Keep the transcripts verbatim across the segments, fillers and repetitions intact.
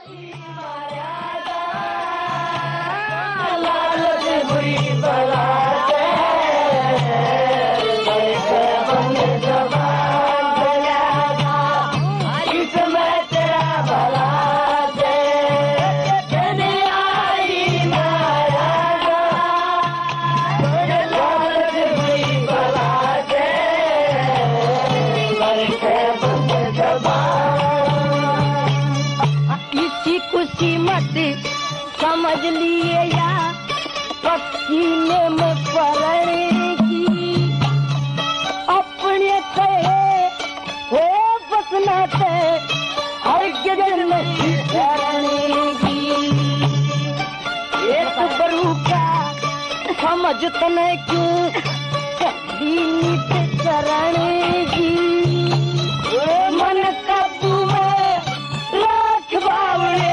समझ लिए या पसीने में पड़ेगी अपने कहे हो बसनाते हर गजल में करेगी एक बरू का समझ तने क्यों कहीं करेगी मन काबू में राख बावड़े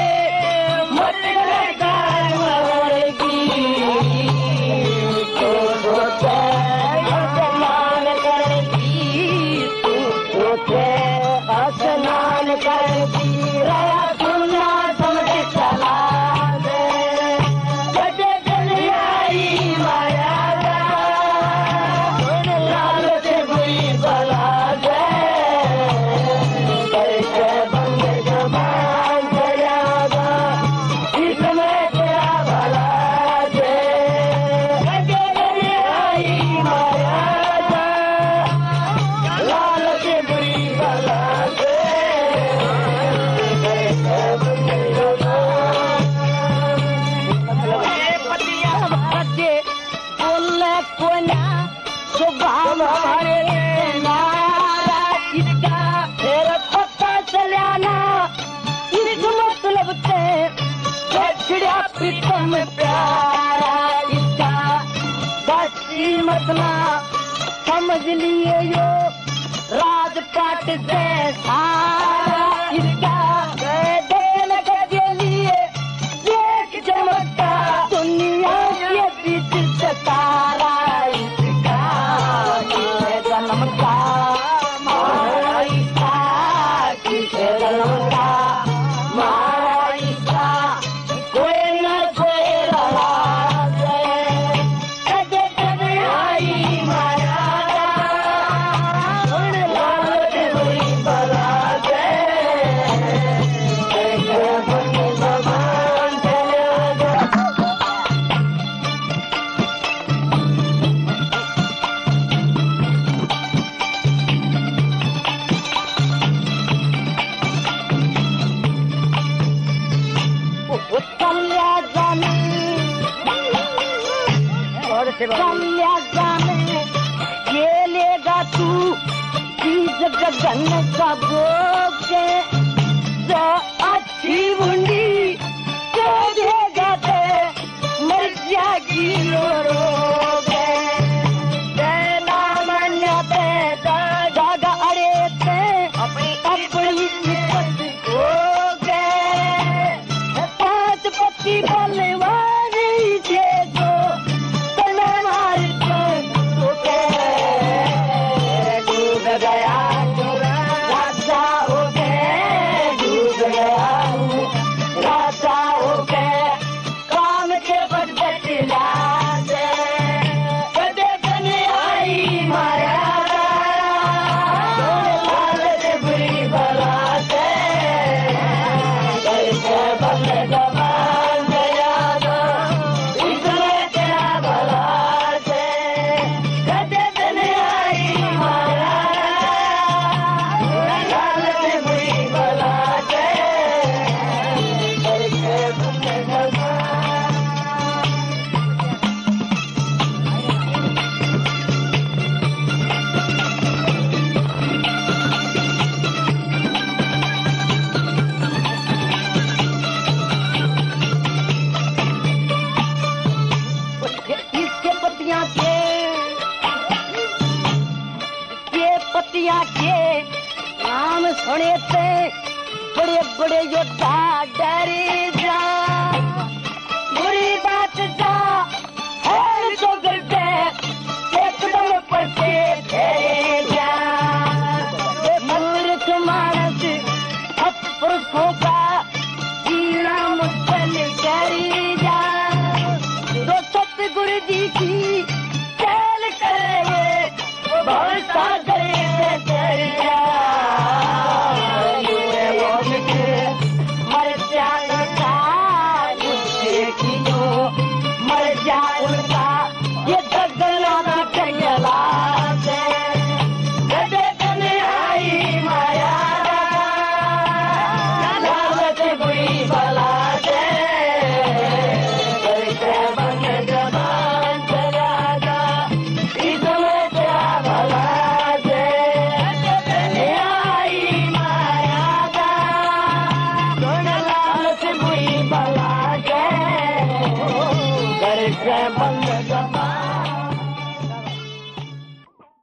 स्नान करती रहा सुना समझ चला दे बजे चल आई माया लाल से बुरी बला दे कैसे बंद जबान चलागा इसमें तेरा भला दे बजे चल आई माया लाल से बुरी बला स्वभाव हमारे नारा इसका फिर पता चलाना इस मतलब से छिड़ा प्रीतम प्यारा इसका बसी मतला समझ लिए यो राजपाट से सारा इसका देन के लिए देख चमकता दुनिया के बीच से तारा कल्या जाने ये लेगा तू चीज गगन का बोके जो अच्छी बुंदी जो देगा दे मर जाएगी रोगे तेना मन्यते जागा अड़े ते अपनी अपनी विपत्ति हो गए पांच पत्ती बलवानी थे जो के नाम सुने थे बड़े बड़े योद्धा